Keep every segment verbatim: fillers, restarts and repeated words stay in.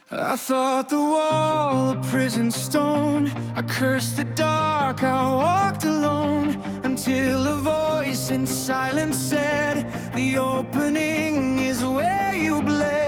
I thought the wall a prison stone. I cursed the dark, I walked alone, until a voice in silence said, the opening is where you bled.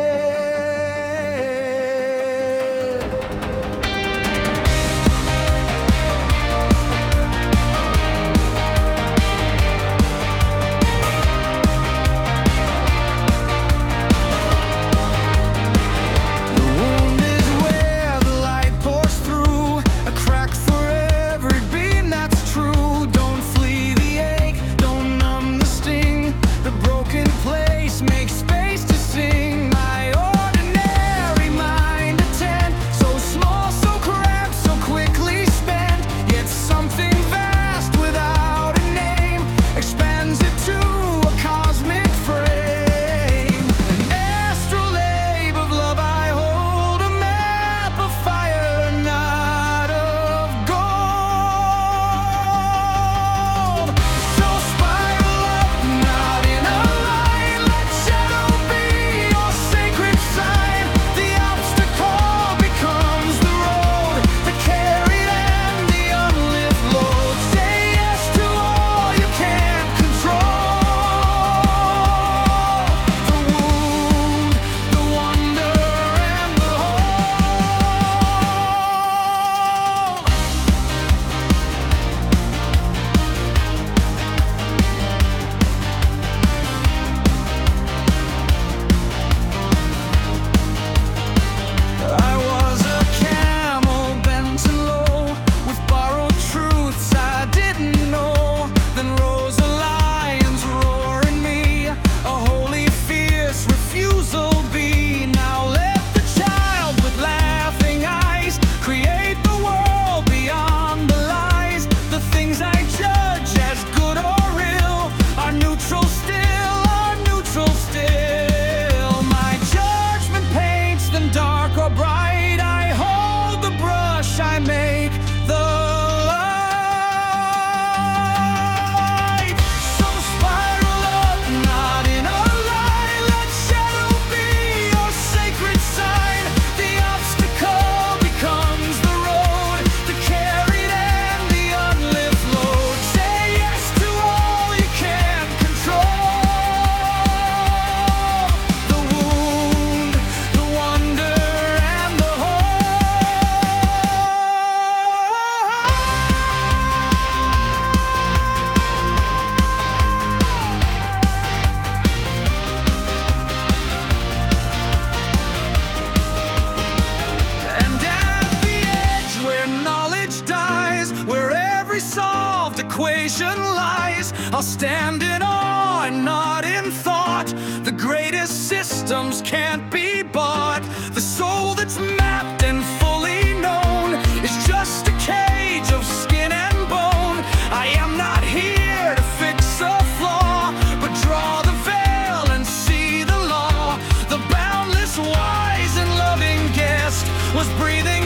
Equation lies, I'll stand in awe and not in thought. The greatest systems can't be bought. The soul that's mapped and fully known is just a cage of skin and bone. I am not here to fix a flaw, but draw the veil and see the law. The boundless, wise and loving guest was breathing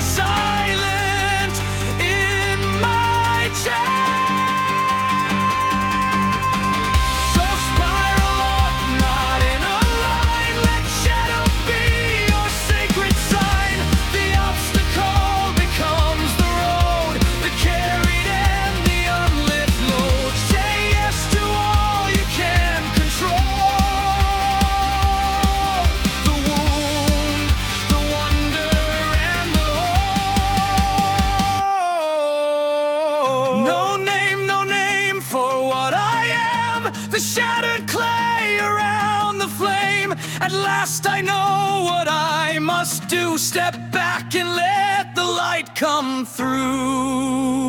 silent in my chest. The shattered clay around the flame. At last I know what I must do. Step back and let the light come through.